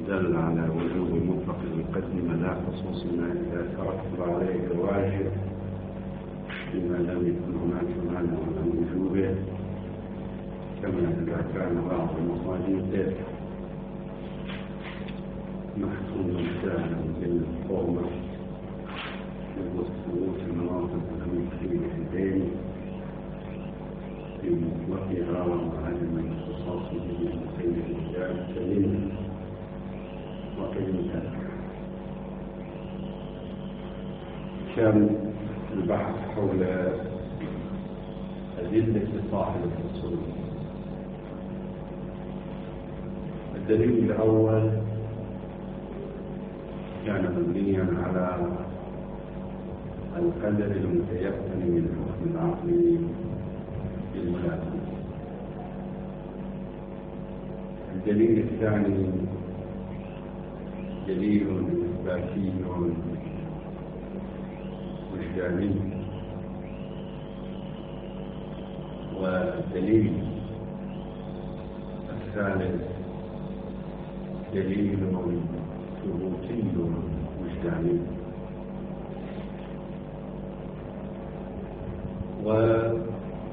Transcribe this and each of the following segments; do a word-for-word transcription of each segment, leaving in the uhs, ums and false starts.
دل على وجوب مطلق المقدمة لا خصوص ما إذا ترتب عليه الواجب بما لم يكن هناك مانع من وجوبه، كما إذا كان بعض المصادر محكوما سهلا بالقومة والثبوت المناطق المختلفة في مطلقها وعدم الاختصاص به بين الرجال كلمة وكلمة. كان البحث حول أدلة صاحب الفصول. الدليل الأول كان مبنيا على القدر المتيقن من حكم العقل بالملازمة. الدليل الثاني دليل إثباتي وجداني، والدليل الثالث دليل ثبوتي وجداني. والأخون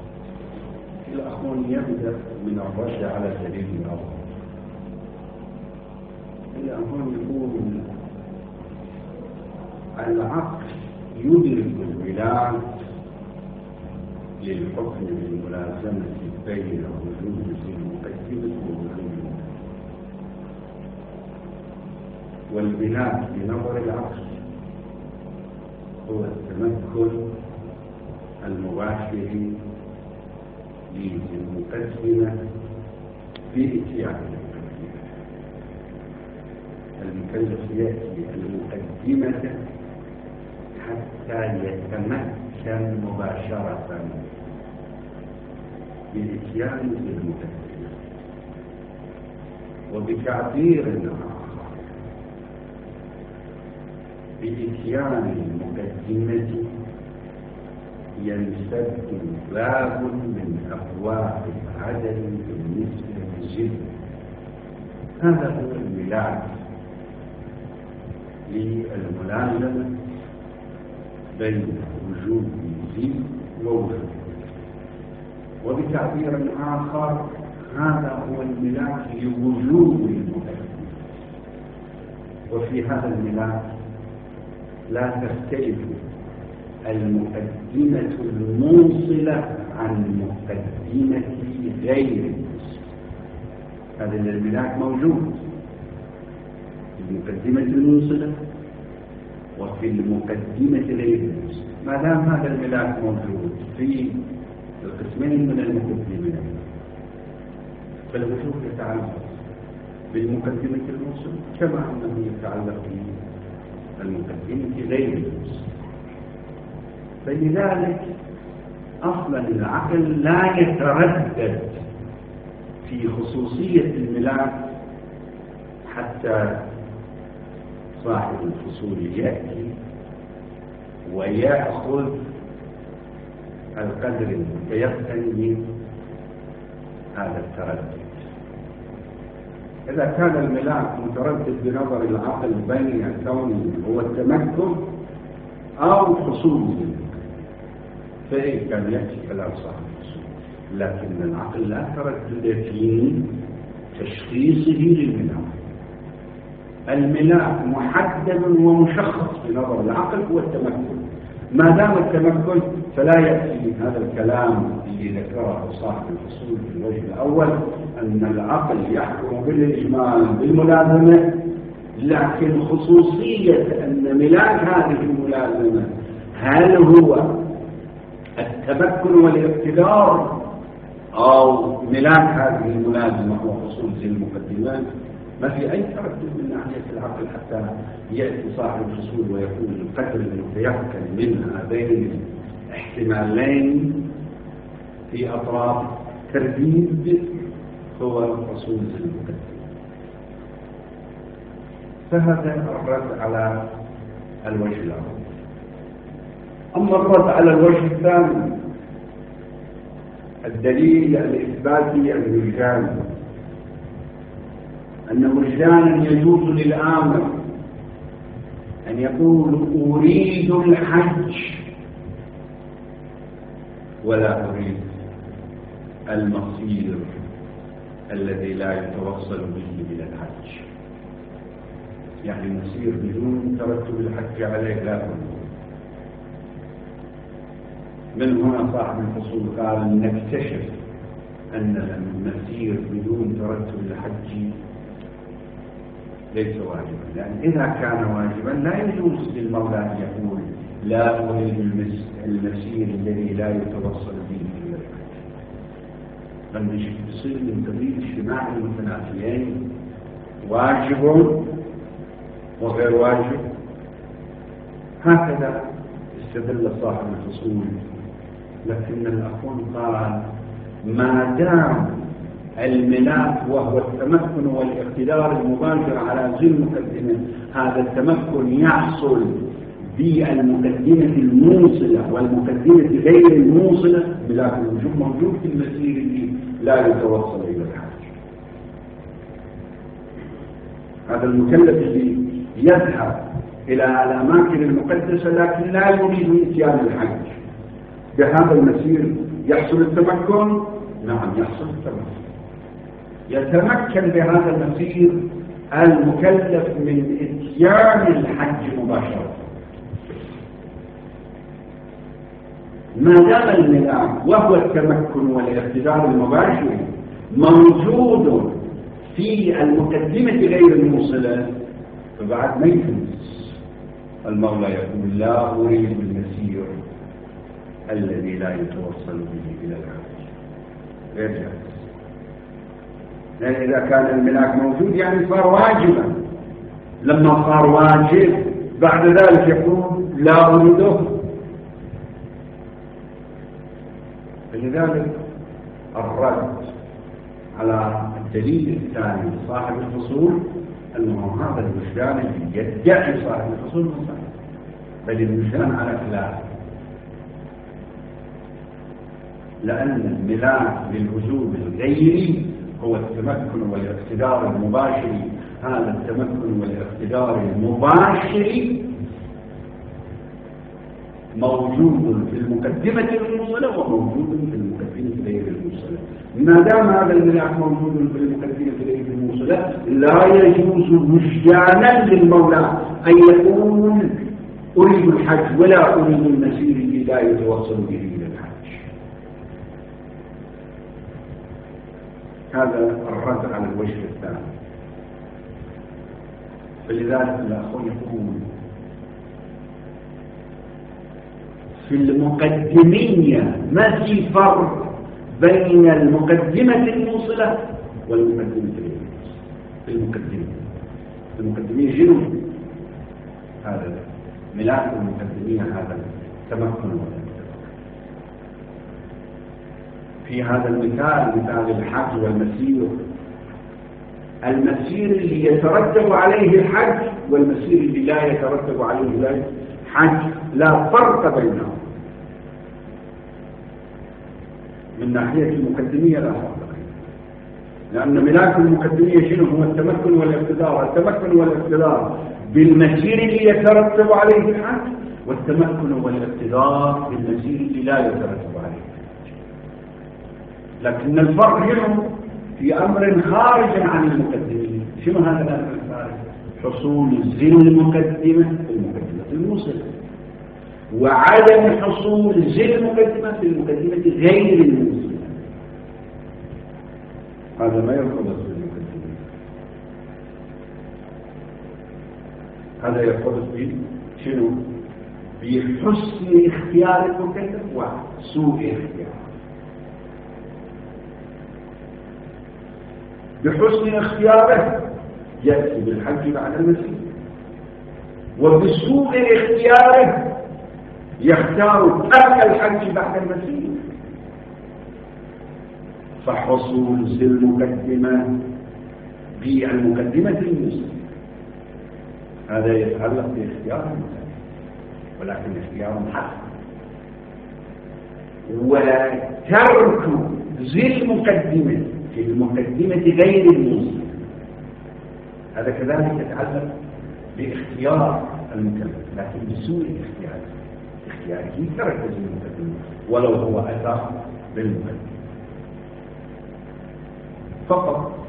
يبدأ من الرد على الدليل الأول. الأخون يقول العقل يدرك الولاية للحكم بالملازمة بين وجود المقدمة ووجود، والبناء بنظر العقل هو التمكن المباشر للمقدمة في اتيان المكلف يأتي المقدمة حتى يتمكن مباشرة باتيان المقدمة. وبتعبير آخر باتيان المقدمة ينسد باب من أبواب العدل بالنسبة للجن. هذا هو الميلاد للملازمة بين وجود الجن ووجود. وبتعبير آخر هذا هو الميلاد لوجود المقدمة. وفي هذا الميلاد لا تختلف المقدمة الموصلة عن مقدمة غير الموصلة. هذا الملاك موجود في المقدمة الموصلة وفي المقدمة غير الموصلة. ما دام هذا الملاك موجود في القسمين من المقدمة فالوجود يتعلق بالمقدمة الموصلة كما أنه يتعلق بالمقدمة غير الموصلة. فلذلك أصلا العقل لا يتردد في خصوصية الملاك حتى صاحب الفصول يأتي ويأخذ القدر المتيقن من هذا التردد. إذا كان الملاك متردد بنظر العقل بين كونه هو التمكن أو حصول فإن كان يأتي كلام صاحب الفصول، لكن العقل لا تردد في تشخيصه للملاك. الملاك محدد ومشخص بنظر العقل هو التمكن. ما دام التمكن فلا يأتي هذا الكلام اللي ذكره صاحب الفصول في الوجه الأول أن العقل يحكم بالإجمال بالملازمة، لكن خصوصية أن ملاك هذه الملازمة هل هو التمكن والاقتدار أو ملاك هذه الملازمة هو حصول زي المقدمات، ما في أي تردد من ناحية العقل حتى يأتي صاحب الفصول ويقول القدر المتيقن من هذين الاحتمالين في أطراف ترديد هو حصول زي المقدمة. فهذا الرد على الوجه الأول. أما الرد على الوجه الثاني الدليل الإثباتي الوجداني أن وجدانا يجوز للآمر أن يقول أريد الحج ولا أريد المصير الذي لا يتوصل به إلى الحج، يعني مسير بدون ترتب الحج عليه لا أريد. من هنا صاحب الفصول قال نكتشف أن المسير بدون ترتب الحج ليس واجبا، لأن إذا كان واجبا لا يجوز للمولى أن يقول لا أريد المسير الذي لا يتوصل به إلى الحج. بل يصير من قبيل اجتماع المتنافيين واجب وغير واجب. هكذا استدل صاحب الفصول، لكن الأخون قال ما دام الملاك وهو التمكن والاقتدار المباشر على ذي المقدمة، هذا التمكن يحصل بالمقدمة الموصلة والمقدمة غير الموصلة، ملاك الوجود موجود في المسير الذي لا يتوصل إلى الحج. هذا المكلف الذي يذهب إلى الأماكن المقدسة لكن لا يريد إتيان الحج، بهذا المسير يحصل التمكن؟ نعم يحصل التمكن. يتمكن بهذا المسير المكلف من إتيان الحج مباشرة. ما دام الملاك وهو التمكن والاقتدار المباشر موجود في المقدمة غير الموصلة، فبعد ما يفلس المولى يقول لا أريد المسير الذي لا يتوصل به إلى الحج، غير جائز. لأن إذا كان الملاك موجود يعني صار واجبا، لما صار واجب بعد ذلك يقول لا أريده. فلذلك الرد على الدليل الثاني صاحب الفصول أنه هذا الوجدان الذي يدعي صاحب الفصول مصحف، بل الوجدان على خلاف، لأن الملاك للوجوب الغيري هو التمكن والاقتدار المباشر. هذا التمكن والاقتدار المباشر موجود في المقدمة الموصلة وموجود في المقدمة غير الموصلة. ما دام هذا الملاك موجود في المقدمة غير الموصلة لا يجوز وجدانا للمولى أن يقول أريد الحج ولا أريد المسير الذي لا يتوصل به إلى الحج. هذا الرد على الوجه الثاني. فلذلك الأخوة يقول في المقدمية ما في فرق بين المقدمة الموصلة والمقدمة غير الموصلة. في المقدمة المقدمية جنوب هذا ملاك المقدمية، هذا تمكن ولا في هذا المثال مثال الحج والمسير. المسير اللي يترتب عليه الحج والمسير اللي لا يترتب عليه الحج لا فرق بينهم. من ناحية المقدمية لا فرق بينهم، لأن ملاك المقدمية شنو هو التمكن والاقتدار. التمكن والاقتدار بالمسير اللي يترتب عليه الحج، والتمكن والاقتدار بالمسير اللي لا يترتب عليه الحج. لكن الفرق هنا في أمر خارج عن المقدمين. شنو هذا الأمر الخارج؟ حصول ذي المقدمة في المقدمة الموصلة، وعدم حصول ذي المقدمة في المقدمة غير الموصلة. هذا ما يرتبط بالمقدمة، هذا يرتبط بشنو؟ بحسن اختيار المكلف وسوء اختياره. بحسن اختياره يأتي بالحج بعد المسير، وبسوء اختياره يختار ترك الحج بعد المسير. فحصول ذي المقدمة بالمقدمة المسلمة هذا يتعلق باختيار المكلف، ولكن اختيار حق. وترك ذي المقدمة في المقدمة غير المسلمة هذا كذلك يتعلق باختيار المكلف، لكن بسوء الاختيار، اختياره ترك زي المقدمة ولو هو أتى بالمقدمة فقط.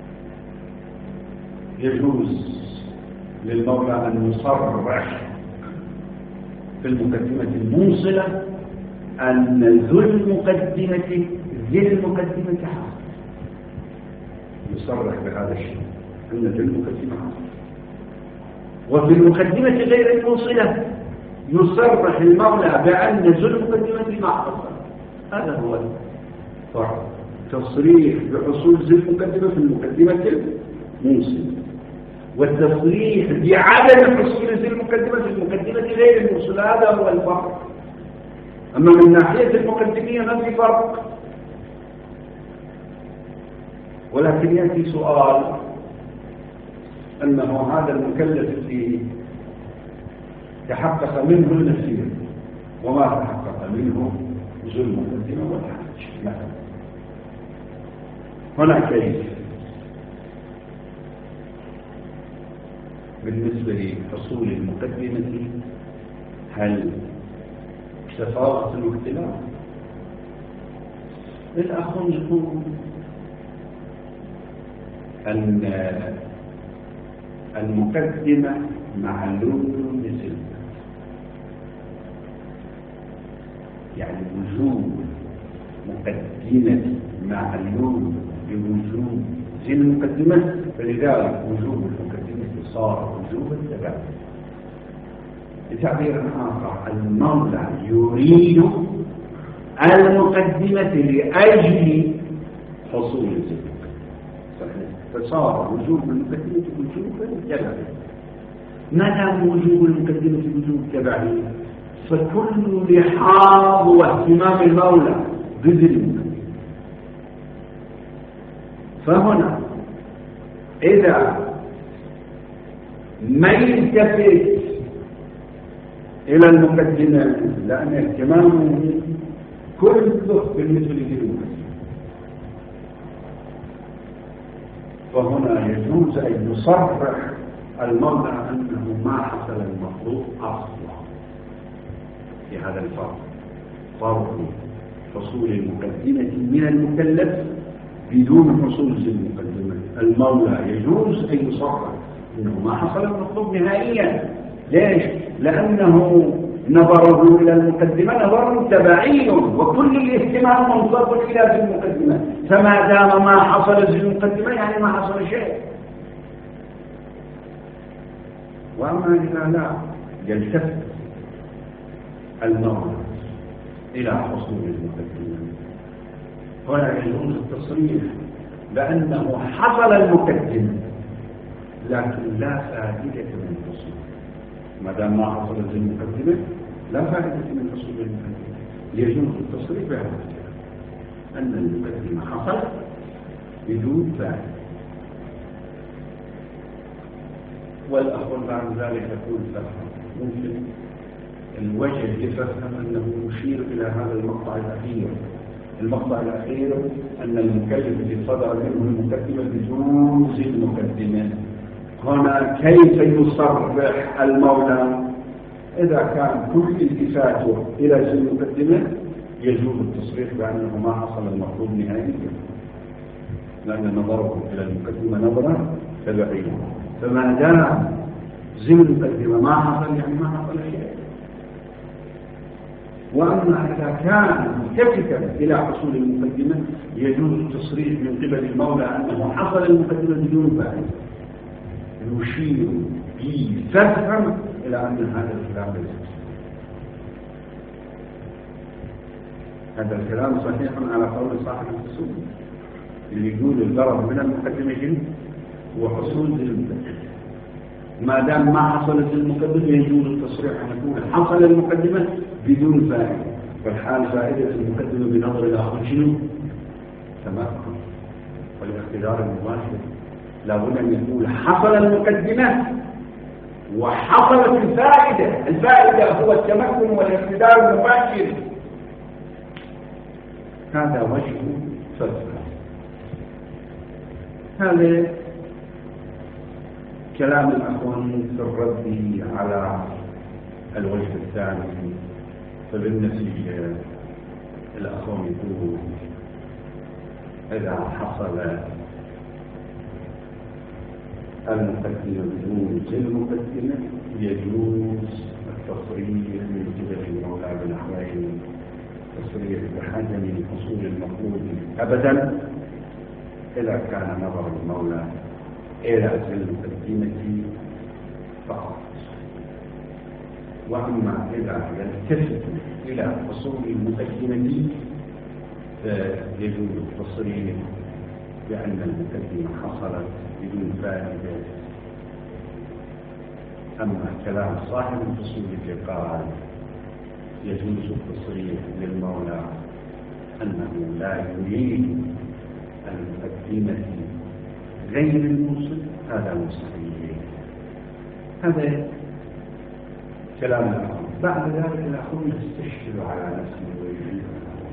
يجوز للمولى أن يصرح في المقدمة الموصلة أن ذو المقدمة ذي المقدمة حاصل، يصرح بهذا الشيء أن ذو المقدمة حاصل. وفي المقدمة غير الموصلة يصرح المولى بأن ذو المقدمة ما حصل. هذا هو الفرق، تصريح بحصول ذي المقدمة في المقدمة الموصلة، والتصريح بعدم حصول ذي المقدمة في المقدمة غير الموصلة. هذا هو الفرق. أما من ناحية المقدمية ما في فرق، ولكن يأتي سؤال أنه هذا المكلف الذي تحقق منه النسير وما تحقق منه ذو المقدمة والحاج مثلا، هنا كيف بالنسبة لحصول المقدمة؟ هل تفاوت الاختلاف؟ الأخون يقول أن المقدمة معلوم بسلبة، يعني وجود مقدمة معلوم بوجود ذي المقدمة، فلذلك وجود المقدمة صار وجوبا تبعا. بتعبير آخر المولى يريد المقدمة لأجل حصول ذي المقدمة، فصار وجوب المقدمة وجوبا تبعا. ما دام وجوب المقدمة وجوب تبعا فكل لحاظ واهتمام المولى بذي المقدمة. فهنا إذا ما يلتفت إلى المقدمة لأن اهتمامه كله بالنسبة لذي المقدمة، فهنا يجوز أن يصرح المولى أنه ما حصل المطلوب أصلا. في هذا الفرق، فرق حصول المقدمة من المكلف بدون حصول ذي المقدمة، المولى يجوز أن يصرح أنه ما حصل المطلوب نهائيا. ليش؟ لأنه نظره إلى المقدمة نظر تبعي، وكل الاهتمام منصب إلى ذي المقدمة، فما دام ما حصل ذي المقدمة يعني ما حصل شيء. وأما إذا لا يلتفت المولى إلى حصول المقدمة ولا يجوز التصريح بأنه حصل المقدمة لكن لا فائدة من التصريح. ما دام ما حصل ذي المقدمة لا فائدة من حصول المقدمة، يجوز التصريح بهذا الكلام أن المقدمة حصلت بدون فائدة. والأخوة بعد ذلك يقول فهم ممكن الوجه يفهم أنه يشير إلى هذا المقطع الأخير. المقطع الأخير أن المكلف الذي صدر منه المقدمة بدون ذي المقدمة. هنا كيف يصرح المولى؟ إذا كان كل التفاته إلى ذي المقدمة يجوز التصريح بأنه ما حصل المطلوب نهائيا، لأن نظره إلى المقدمة نظرة تبعية. فما دام ذي المقدمة ما حصل يعني ما حصل شيء. وأما إذا كان ملتفتا إلى حصول المقدمة يجوز التصريح من قبل المولى أنه حصل المقدمة بدون فائدة، يشير بفهم إلى أن هذا الكلام ليس. هذا الكلام صحيح على قول صاحب الفصول اللي يقول الغرض من المقدمة هو حصول ذي المقدمة. ما دام ما حصلت المقدمة يجوز التصريح أن يكون حصل المقدمة بدون فائدة، والحال فائدة المقدمة بنظر الآخر شنو؟ تمام. والاختيار المباشر لابد أن يقول حصل المقدمة وحصلت الفائدة. الفائدة هو التمكن والاختيار المباشر. هذا وجه فلسفة. هذا كلام الأخوان في الرد على الوجه الثاني، فبالنتيجة الأخوان يقول إذا حصل المقدمة بدون المقدمة يجوز التصريح من قبل المولى بنحوين تصريح بحجم الفصول المفروض أبدا إذا كان نظر المولى إلى المقدمة فقط. وأما إذا يلتفت إلى فصول المقدمة فيجوز التصريح بأن المقدمة حصلت بدون فائدة. أما كلام صاحب الفصول قال يجوز التصريح للمولى أنه لا يريد المقدمة غير الموصل، هذا مستحيل. هذا كلام الأخوة. بعد ذلك الأخوة يستشكل على نفسه ويجيب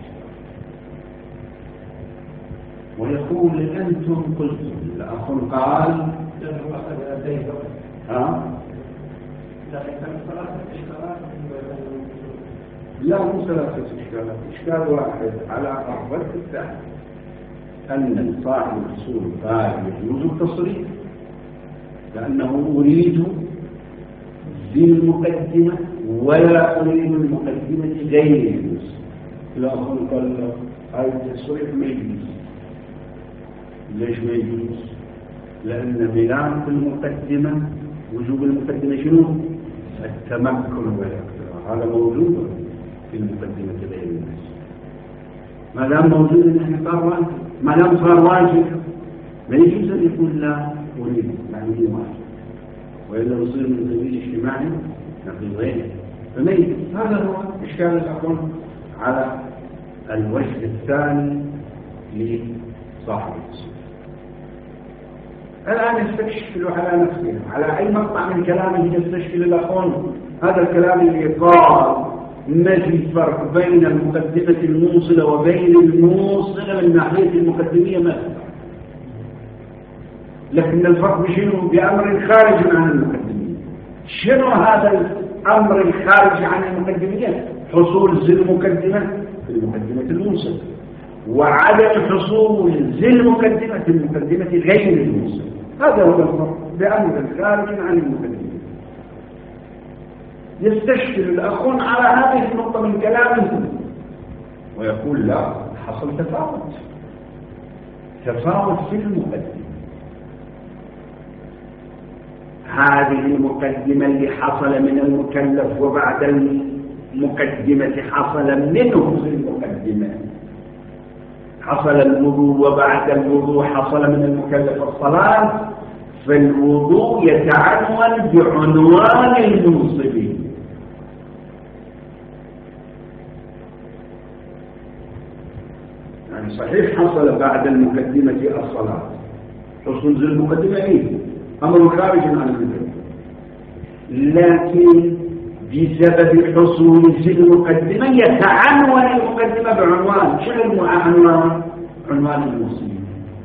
ويقول أنتم قلتم. الأخوة قال ها لا مو ثلاثة إشكالات، إشكال واحد على الرد الثاني أن صاحب الفصول قال يجوز التصريح لأنه أريد ذي المقدمة ولا أريد المقدمة غير يجوز. الآخر قال هذا التصريح ما يجوز. ليش ما يجوز؟ لأن ميلان في المقدمة وجوب المقدمة شنو؟ التمكن والاقتراح، هذا موجود في المقدمة غير الناس. ما دام موجود نحن صار واجب، ما دام صار واجب ما يجوز أن يقول لا أريد يعني واجب، وإلا يصير من سبيل اجتماعي نقيضين. فما يجوز. هذا هو إشكال الأخوان على الوجه الثاني لصاحب الفصول. الآن يستشكل على نفسه على أي مقطع من كلامه يستشكل الأخوان. هذا الكلام اللي قال ما في فرق بين المقدمة الموصلة وبين الموصلة من ناحية المقدمية مثلا، لكن الفرق بشنو؟ بأمر خارج عن المقدمية. شنو هذا الأمر الخارج عن المقدمية؟ حصول ذي المقدمة في المقدمة الموصلة، وعدم حصول ذي المقدمة في المقدمة غير الموصلة. هذا هو الفرق بأمر خارج عن المقدمية. يستشكل الأخون على هذه النقطة من كلامه ويقول لا، حصل تفاوت تفاوت في المقدمة. هذه المقدمة اللي حصل من المكلف وبعد المقدمة حصل منه في المقدمة، حصل الوضوء وبعد الوضوء حصل من المكلف الصلاة، فالوضوء يتعنون بعنوان المنصبين. يعني صحيح حصل بعد المقدمة الصلاة، حصول ذي المقدمة إيه؟ أمر خارج عن المقدمة، لكن بسبب حصول ذي المقدمة يتعنون المقدمة بعنوان. شنو عنوان؟ عنوان المنصبين.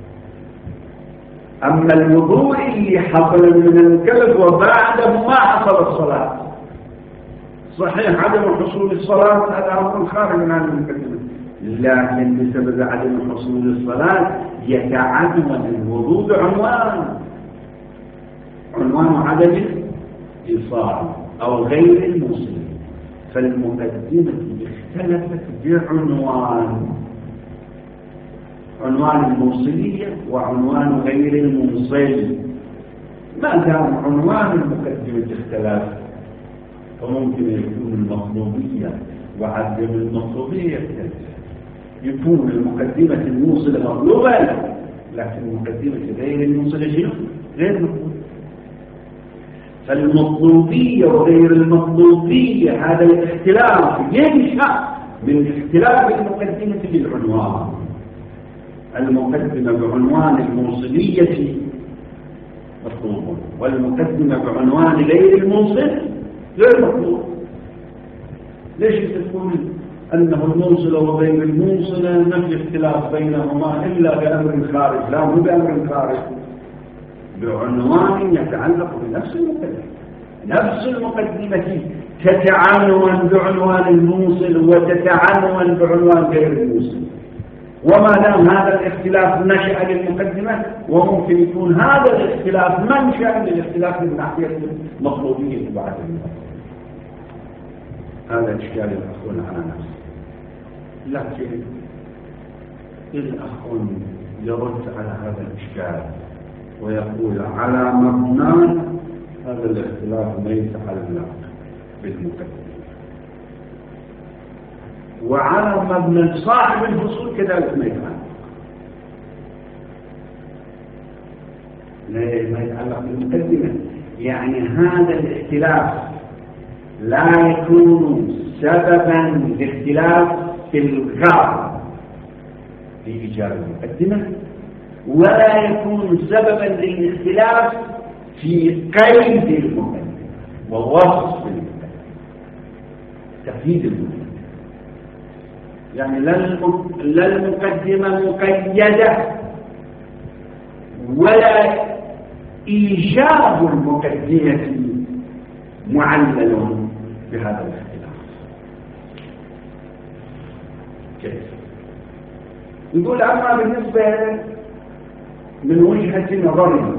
أما الوضوء اللي حصل من المكلف وبعده ما حصل الصلاة، صحيح عدم حصول الصلاة هذا أمر خارج عن المقدمة، لكن بسبب عدم حصول الصلاة يتعنون الوضوء بعنوان عنوان عدم الإيصال أو غير الموصل. فالمقدمة اختلفت بعنوان، عنوان الموصلية وعنوان غير الموصل. ما دام عنوان المقدمة اختلاف فممكن يكون المطلوبية وعدم المطلوبية يختلف. يكون المقدمة الموصلة مطلوبة لكن المقدمة غير الموصلة شنو؟ غير مطلوبة. فالمطلوبية وغير المطلوبية هذا الاختلاف ينشأ من اختلاف المقدمة بالعنوان. المقدمة بعنوان الموصلية مطلوب، والمقدمة بعنوان غير الموصل غير مطلوب. ليش تقول أنه الموصلة وغير الموصلة نفي اختلاف بينهما إلا بأمر خارج؟ لا، مو بأمر خارج، بعنوان يتعلق بنفس المقدمة. نفس المقدمة تتعنون بعنوان الموصل وتتعنون بعنوان غير الموصل، وما دام هذا الاختلاف نشأ للمقدمة وممكن يكون هذا الاختلاف منشأ للاختلاف من ناحية المطلوبية بعد المقدمة. هذا إشكال الأخون على نفسه. لكن الأخون يرد على هذا الإشكال ويقول على مبنى هذا الاختلاف ما يتعلق بالمقدمة، وعلى مبنى صاحب الفصول كذلك ما يتعلق ما يتعلق بالمقدمة. يعني هذا الاختلاف لا يكون سببا لاختلاف في الغرض في إيجاد المقدمة، ولا يكون سببا للاختلاف في قيد المقدمة ووصف المقدمة تقييد المقدمة. يعني لا المقدمة مقيدة ولا إيجاب المقدمة معلل بهذا الاختلاف. كيف؟ نقول أما بالنسبة من وجهة نظرنا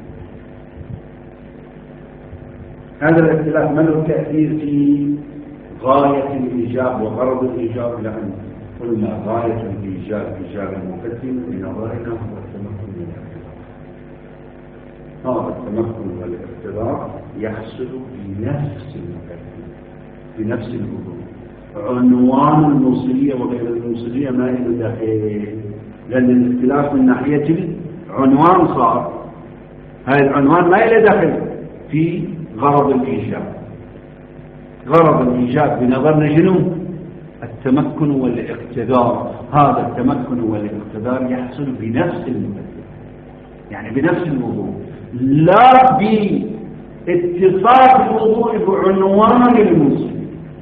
هذا الاختلاف ما له تأثير في غاية الإيجاب وغرض الإيجاب، لأن قلنا غاية الإيجاب إيجاب المقدمة بنظرنا هو التمكن من الاختلاف. هذا التمكن والاختلاف يحصل بنفس المقدمة بنفس الوضوء. عنوان الموصلية وغير الموصلية ما له داخل، لأن الاختلاف من ناحية العنوان صار، هذا العنوان ما له داخل في غرض الإيجاب. غرض الإيجاب بنظرنا شنو؟ التمكن والاقتدار. هذا التمكن والاقتدار يحصل بنفس المقدمة، يعني بنفس الوضوء، لا باتصال الوضوء بعنوان الموصل.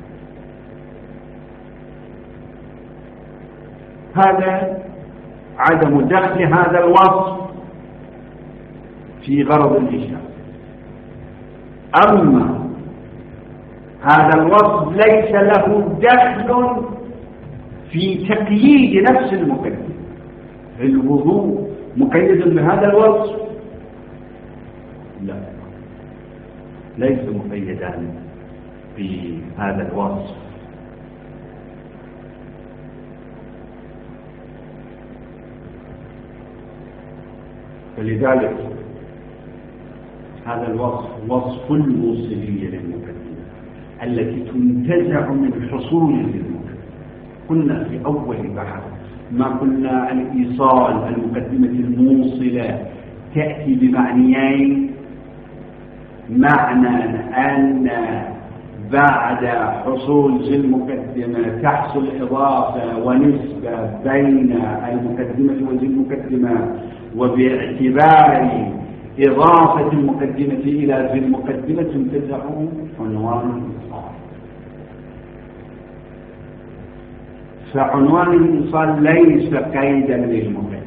هذا عدم دخل هذا الوصف في غرض الإيجاب. أما هذا الوصف ليس له دخل في تقييد نفس المقدمة. الوضوء مقيد بهذا الوصف؟ لا، ليس مقيدا بهذا الوصف. فلذلك هذا الوصف وصف الوصلية للمقدمة التي تنتزع من حصول المقدمة. قلنا في أول بحث ما قلنا الإيصال المقدمة الموصلة تأتي بمعنيين: معنى أن بعد حصول ذي المقدمة تحصل إضافة ونسبة بين المقدمة وذي المقدمة، وباعتبار إضافة المقدمة إلى ذي المقدمة تنتزع عنوان الإيصال. فعنوان الإيصال ليس قيدا للمقدمة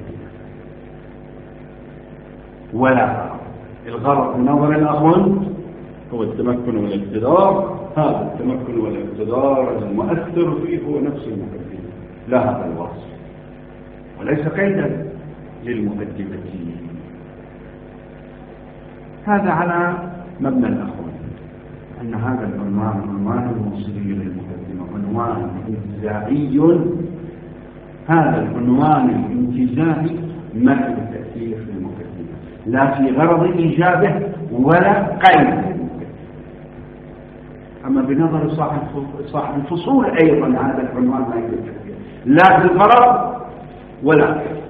ولا غرض. الغرض بنظر الأخوان هو التمكن والاقتدار. هذا التمكن والاقتدار المؤثر فيه هو نفس المقدمة لا هذا الوصف، وليس قيدا للمقدمة. هذا على مبنى الأخوان، أن هذا العنوان عنوان الموصلي للمقدمة عنوان انتزاعي. هذا العنوان الانتزاعي ما له تأثير في المقدمة، لا في غرض إيجابه ولا قيد المقدمة. أما بنظر صاحب الفصول أيضا هذا العنوان ما له تأثير لا في الغرض ولا قيد.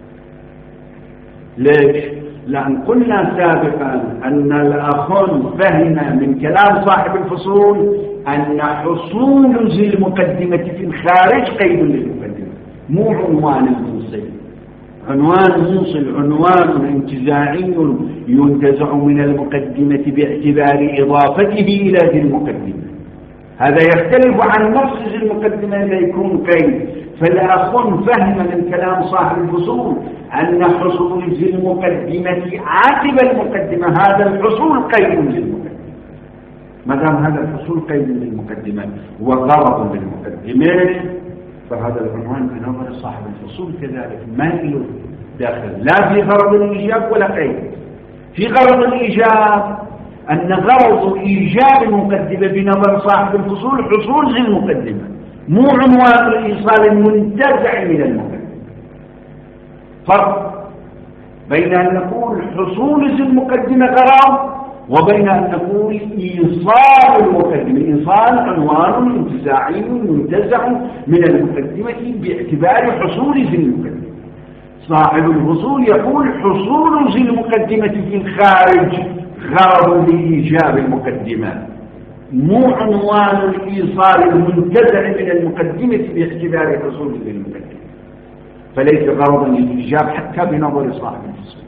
ليش؟ لأن قلنا سابقا أن الأخون فهم من كلام صاحب الفصول أن حصول ذي المقدمة في الخارج قيد للمقدمة، مو عنوان الموصل. عنوان الموصل عنوان انتزاعي ينتزع من المقدمة باعتبار إضافته إلى ذي المقدمة. هذا يختلف عن نفس ذي المقدمة لا يكون قيد. فالأخون فهم من كلام صاحب الفصول أن حصول ذي المقدمة عقب المقدمة هذا الحصول قيد للمقدمة. ما دام هذا الحصول قيد للمقدمة وغرض للمقدمة فهذا العنوان بنظر صاحب الفصول كذلك ما له داخل لا في غرض الإيجاب ولا قيد. في غرض الإيجاب أن غرض إيجاب المقدمة بنظر صاحب الفصول حصول ذي المقدمة، مو عنوان الإيصال المنتزع من المقدمة. فرق بين أن نقول حصول ذي المقدمة غرض وبين أن نقول إيصال المقدمة. إيصال عنوان انتزاعي منتزع من المقدمة باعتبار حصول ذي المقدمة. صاحب الفصول يقول حصول ذي المقدمة في الخارج غرض لإيجاب المقدمة، مو عنوان الإيصال المنتزع من المقدمة باعتبار حصول ذي المقدمة، فليس غرضا للإيجاب حتى بنظر صاحب الفصول.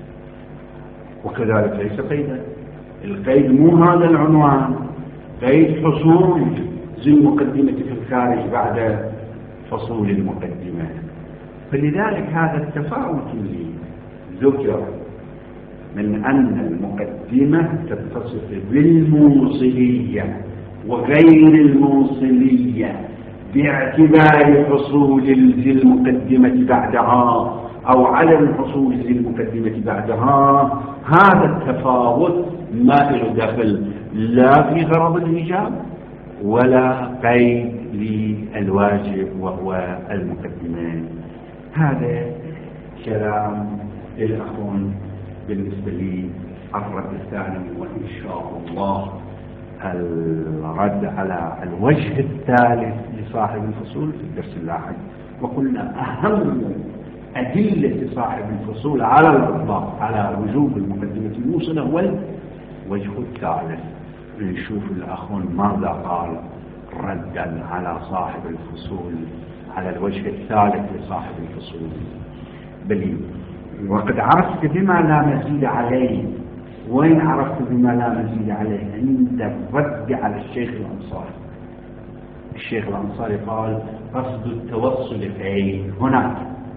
وكذلك ليس قيدا. القيد مو هذا العنوان، قيد حصول ذي المقدمة في الخارج بعد حصول المقدمة. فلذلك هذا التفاوت اللي ذكر من أن المقدمة تتصف بالموصلية وغير الموصلية باعتبار حصول ذي المقدمة بعدها أو عدم حصول ذي المقدمة بعدها، هذا التفاوت ما له دخل لا في غرض الإيجاب ولا قيد للواجب وهو المقدمة. هذا كلام الأخون بالنسبة لي الرد الثاني، وإن شاء الله الرد على الوجه الثالث لصاحب الفصول في الدرس اللاحق. وقلنا أهم أدلة صاحب الفصول على الإطلاق على وجوب المقدمة الموصلة هو الوجه الثالث. نشوف الأخون ماذا قال ردا على صاحب الفصول على الوجه الثالث لصاحب الفصول. بل وقد عرفت بما لا مزيد عليه. وين عرفت بما لا مزيد عليه؟ عند الرد على الشيخ الأنصاري. الشيخ الأنصاري قال قصد التوصل إليه هناك.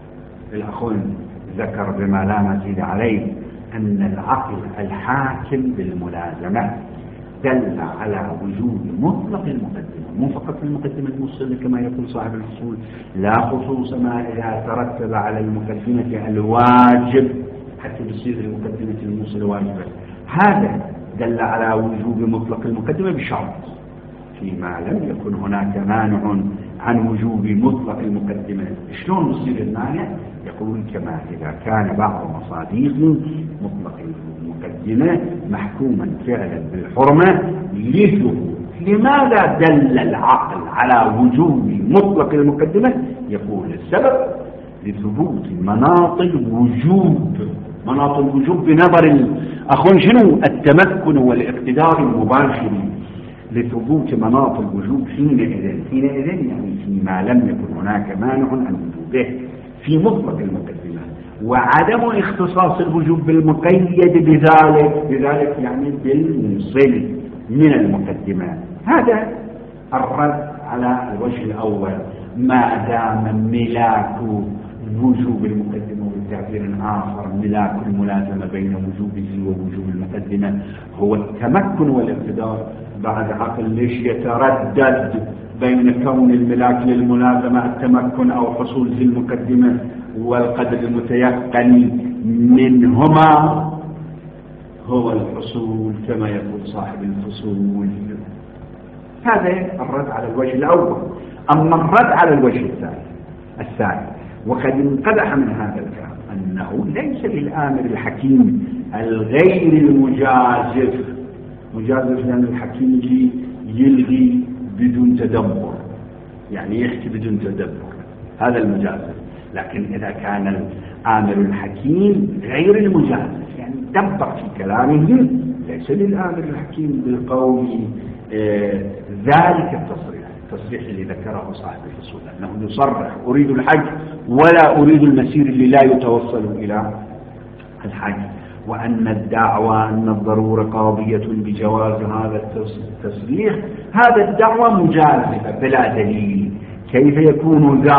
الأخون ذكر بما لا مزيد عليه أن العقل الحاكم بالملازمة دل على وجود مطلق المقدمة، مو فقط المقدمة الموصلة كما يقول صاحب الفصول، لا خصوص ما إذا ترتب على المقدمة الواجب حتى تصير المقدمة الموصلة واجبة. هذا دل على وجوب مطلق المقدمة بشرط فيما لم يكن هناك مانع عن وجوب مطلق المقدمة. شلون يصير المانع؟ يقول كما إذا كان بعض مصاديق مطلق المقدمة محكوما فعلا بالحرمة لثبوت. لماذا دل العقل على وجوب مطلق المقدمة؟ يقول السبب لثبوت مناط الوجوب. مناط الوجوب بنظر الأخون شنو؟ التمكن والاقتدار المباشر. لثبوت مناط الوجوب حينئذ حينئذ يعني فيما لم يكن هناك مانع عن وجوبه في مطلق المقدمة، وعدم اختصاص الوجوب بالمقيد بذلك بذلك يعني بالموصل من المقدمة. هذا الرد على الوجه الأول. ما دام ملاك وجوب المقدمة والتعبير آخر ملاك الملازمة بين وجوبه ووجوب المقدمة هو التمكن والاقتدار، بعد عقل ليش يتردد بين كون الملاك للملازمة التمكن أو حصول ذي المقدمة والقدر المتيقن منهما هو الحصول كما يقول صاحب الفصول. هذا الرد على الوجه الأول. أما الرد على الوجه الثاني الثاني وقد انقدح من هذا الكلام أنه ليس للآمر الحكيم الغير المجازف. مجازف لأن الحكيم يجي يلغي بدون تدبر، يعني يحكي بدون تدبر، هذا المجازف. لكن إذا كان الآمر الحكيم غير المجازف يعني دبر في كلامه، ليس للآمر الحكيم بالقول آه ذلك التصريح التصريح اللي ذكره صاحب الفصول أنه يصرح أريد الحج ولا أريد المسير اللي لا يتوصل إلى الحج، وأن الدعوة أن الضرورة قاضية بجواز هذا التصريح، هذا الدعوة مجازفة بلا دليل. كيف يكون ذا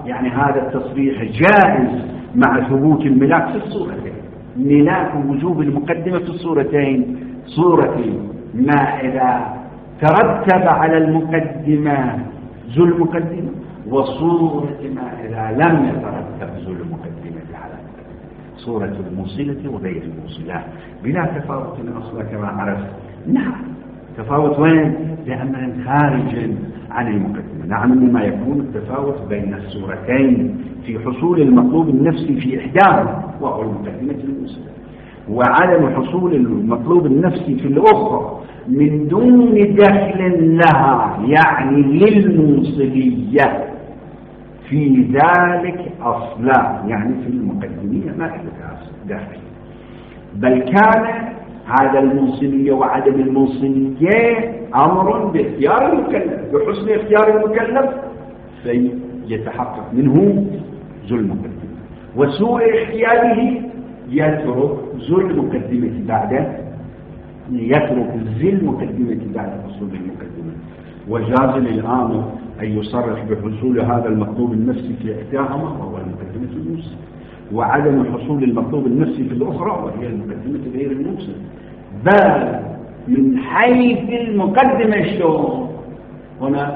يعني هذا التصريح جائز مع ثبوت الملاك في الصورتين. ملاك وجوب المقدمة في الصورتين، صورة ما إذا ترتب على المقدمة ذو المقدمة، وصورة ما إذا لم يترتب ذو المقدمة على المقدمة، صورة الموصلة وغير الموصلة بلا تفاوت أصلا كما عرفت. نعم تفاوت وين؟ لأنها خارج عن المقدمة. نعم إنما يكون التفاوت بين الصورتين في حصول المطلوب النفسي في إحداهما وهو المقدمة الموصلة، وعدم حصول المطلوب النفسي في الأخرى من دون دخل لها يعني للموصلية في ذلك أصلا، يعني في المقدمية ما لها دخل، بل كان هذا الموصلية وعدم الموصلية أمر باختيار المكلف، بحسن اختيار المكلف فيتحقق منه ذو المقدمة، وسوء اختياره يترك ذو المقدمة بعد يترك ذي المقدمة بعد حصول المقدمة. وجاز للآمر أن يصرح بحصول هذا المطلوب النفسي في إحداهما وهو المقدمة الموصلة، وعدم حصول المطلوب النفسي في الأخرى وهي المقدمة غير الموصلة. بل من حيث المقدمة شلون هنا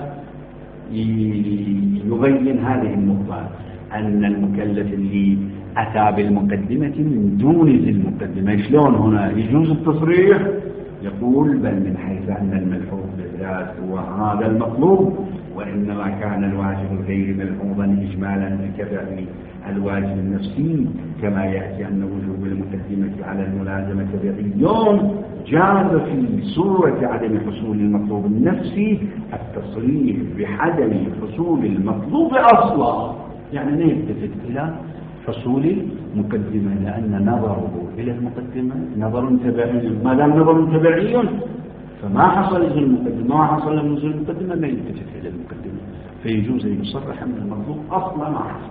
يبين هذه النقطة، أن المكلف اللي أتى بالمقدمة من دون ذي المقدمة شلون هنا يجوز التصريح؟ يقول بل من حيث أن الملحوظ بالذات هو هذا المطلوب، وإنما كان الواجب غير ملحوظا إجمالا بكبع الواجب النفسي، كما يأتي أن وجوب المقدمة على الملازمة تبعيون، جاز في صورة عدم حصول المطلوب النفسي التصريح بعدم حصول المطلوب أصلا، يعني نلتفت إلى حصول المقدمة، لأن نظره إلى المقدمة نظر تبعي، ما دام نظر تبعي فما حصل ذو المقدمة ما حصل من ذو المقدمة ما يلتفت إلى المقدمة، فيجوز أن يصرح من المطلوب أصلا ما حصل،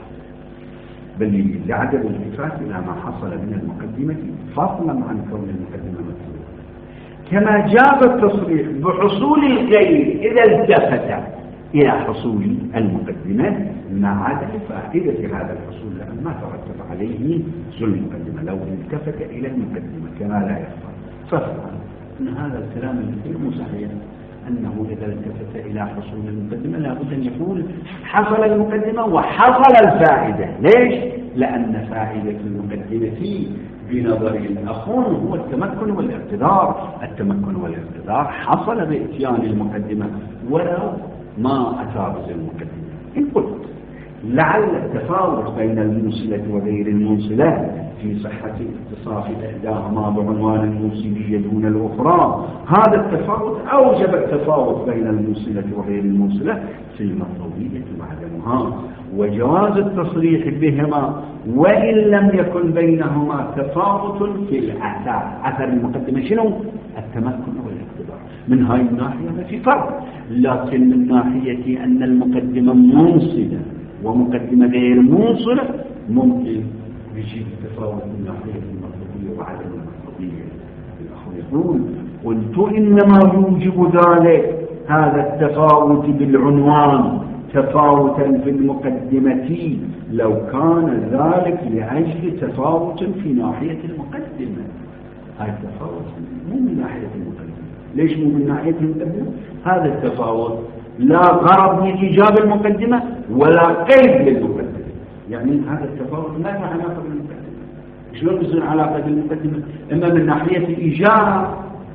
بل لعدم الالتفات إلى ما حصل من المقدمة فضلا عن كون المقدمة مطلوبة. كما جاز التصريح بحصول الغير إذا التفت إلى حصول المقدمة مع عدم فائدة هذا الحصول، لأن ما ترتب عليه ذو المقدمة لو التفت إلى المقدمة كما لا يخفى. فافهم أن هذا الكلام الذي مو صحيح، أنه إذا التفت إلى حصول المقدمة لابد أن يقول حصل المقدمة وحصل الفائدة. ليش؟ لأن فائدة المقدمة بنظر الأخون هو التمكن والاقتدار، التمكن والاقتدار حصل بإتيان المقدمة ولو ما أتى بذي المقدمة. إن قلت لعل التفاوت بين الموصلة وغير الموصلة في صحة اتصاف إحداهما بعنوان الموصلية دون الأخرى، هذا التفاوت أوجب التفاوت بين الموصلة وغير الموصلة في المطلوبية وعدمها، وجواز التصريح بهما وإن لم يكن بينهما تفاوت في الأثر. أثر المقدمة شنو؟ التمكن والاقتدار. من هاي الناحية ما في فرق، لكن من ناحية أن المقدمة موصلة ومقدمة غير موصلة ممكن يجيب التفاوت من ناحية المطلوبية وعدم المطلوبية. الأخ يقول قلت إنما يوجب ذلك هذا التفاوت بالعنوان تفاوتا في المقدمة لو كان ذلك لأجل تفاوت في ناحية المقدمة. هذا التفاوت مو من ناحية المقدمة. ليش مو من ناحية المقدمة؟ هذا التفاوت لا غرض من إيجاب المقدمة ولا قيد للمقدمة، يعني هذا التفاوت ما له علاقة بالمقدمة. شلون بيصير علاقة بالمقدمة؟ إما من ناحية الإيجاب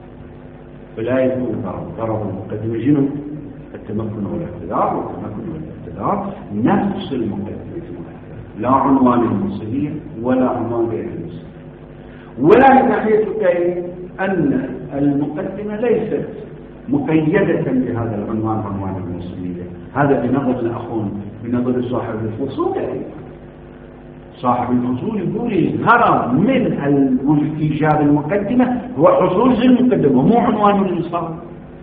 فلا يكون غرض غرض المقدمة شنو؟ التمكن والاقتدار، والتمكن والاقتدار نفس المقدمة، لا عنوان الموصلية ولا عنوان غير الموصلية. ولا من ناحية القيد أن المقدمة ليست مقيدة بهذا العنوان عنوان الموصلية. هذا بنظر الأخون بنظر صاحب الفصول. صاحب الفصول يقول الغرض من إيجاب المقدمة هو حصول ذي المقدمة مو عنوان الإنصاف.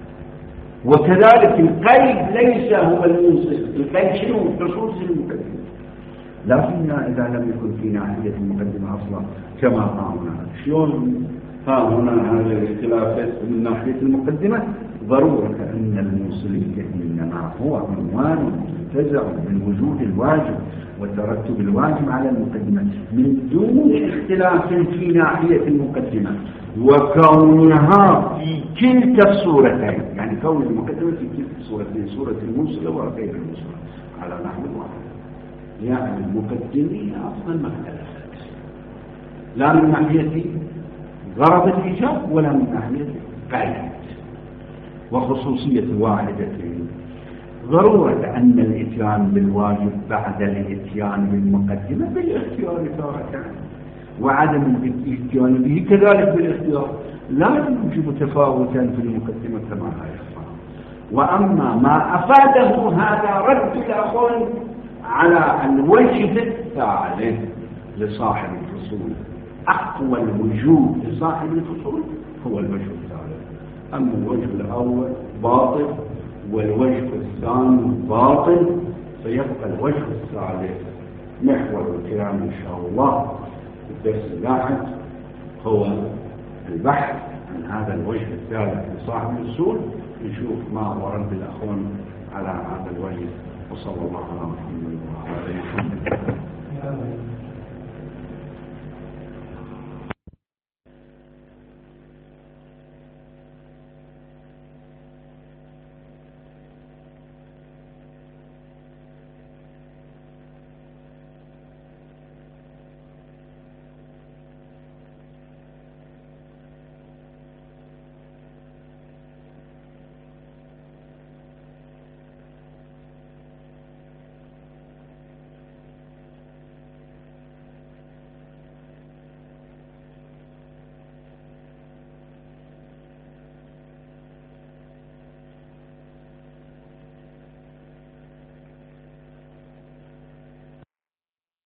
وكذلك القيد ليس هو الموصل، القيد شنو؟ حصول ذي المقدمة. لكن إذا لم يكن في ناحية المقدمة أصلا كما قامنا شلون ها هنا هذا الاختلاف من ناحية المقدمة ضرورة أن الموصلية إنما هو عنوان منتزع من وجود الواجب وترتب الواجب على المقدمة من دون اختلاف في ناحية المقدمة، وكونها في كلتا الصورتين، يعني كون المقدمة في كلتا الصورتين، صورة الموصلة وغير الموصلة على نحو واحد. يعني المقدمين أصلا ما اختلفت لا من ناحية غرض الإيجاب ولا من ناحية قاعدة وخصوصية واحدة. ضرورة أن الإتيان بالواجب بعد الإتيان بالمقدمة بالاختيار تارة، وعدم الإتيان به كذلك بالاختيار لا يوجب تفاوتا في المقدمة كما لا يخفى. وأما ما أفاده هذا رد الأخوان على الوجه الثالث لصاحب الفصول. أقوى الوجوه لصاحب الفصول هو الوجه الثالث، أما الوجه الأول باطل والوجه الثاني باطل، فيبقى الوجه الثالث محور الكلام إن شاء الله في الدرس اللاحق هو البحث عن هذا الوجه الثالث لصاحب الفصول، نشوف ما هو رد الأخوان على هذا الوجه. وصلى الله على محمد وعلى آله وصحبه.